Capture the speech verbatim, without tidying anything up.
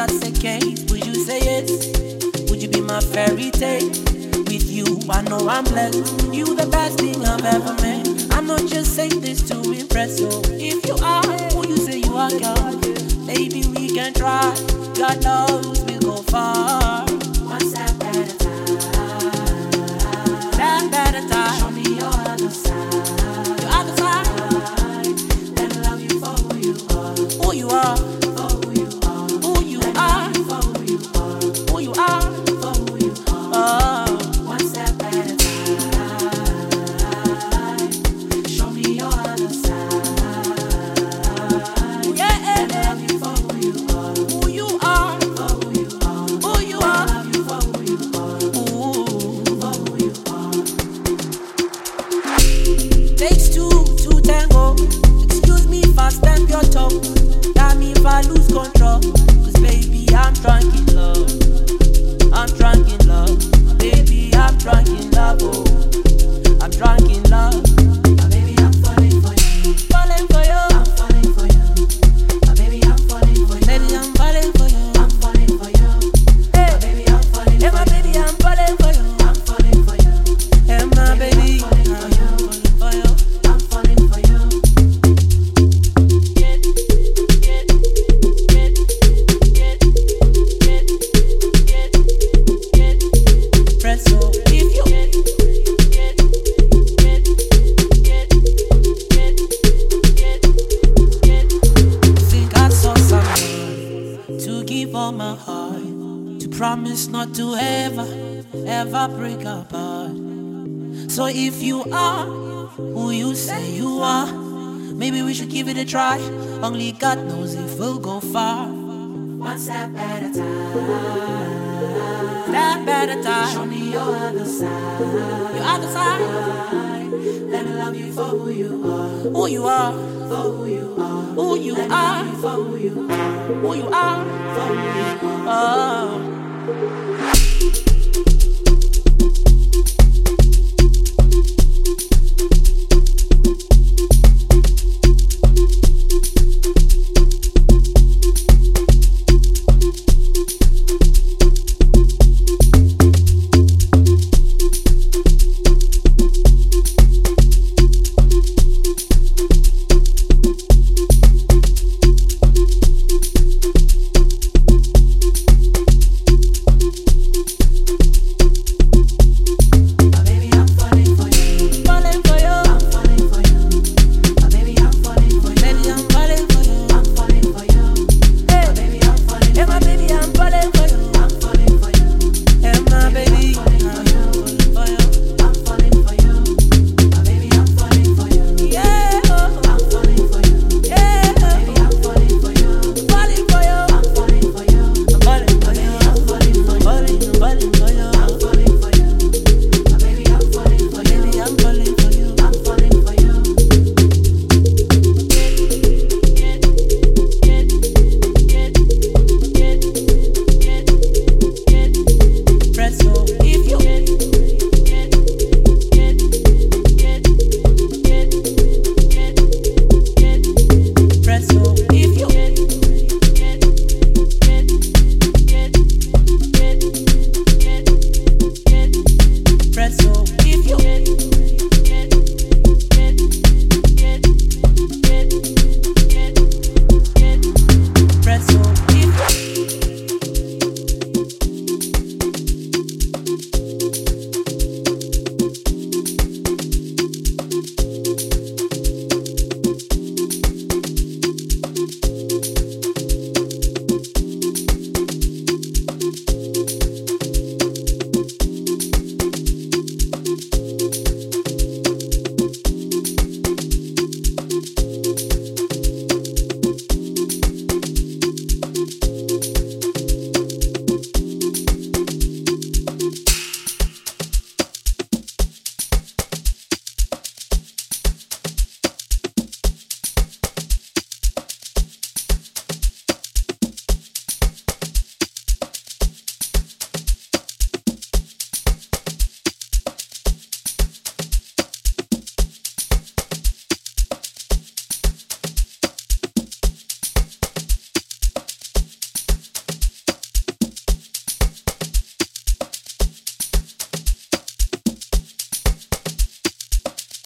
that's the case, would you say yes? Would you be my fairy tale? With you, I know I'm blessed. You the best thing I've ever met. I'm not just saying this to impress you. If you are who you say you are, girl, maybe we can try. God knows we'll go far. One step at a time. Step at a time. Show me your other side. Your other side. Let me love you for who you are. Who you are. For who you are. Who you are. For who you are. Who you are. For who you are. Oh. One step at a time. Show me your other side. Yeah. Let me love you for who you are. Who you are. For who you are. Who you are. Let me love you for who you are. Ooh. For who you are. Takes two to tango. Excuse me if I stamp your toe. That me if I lose control. Cause baby, I'm drunk in love. I'm drunk in love. Baby, I'm drunk in love. Oh, I'm drunk in love. My baby, I'm falling for you. Falling for you. I'm falling for you. My baby, I'm falling for you. Baby, I'm falling for you. I'm falling for you. Hey, my baby, I'm falling for you. Hey, my baby, I'm falling for you. I'm falling for you. Hey, my baby, I'm falling for you. I'm falling for you. Get, get, get, get, get, get, get. Press so if you get, get, get, get, get, get, get. Think I saw someone to give all my heart, to promise not to ever, ever break apart. So if you are who you say you are, maybe we should give it a try. Only God knows if we'll go far. One step at a time. Step at a time. Show me your other side. Your other side. Let me love you for who you are. Who you are. For who you are. Who you Let are. Me love you for who you are. Who you are. For who you are. Oh.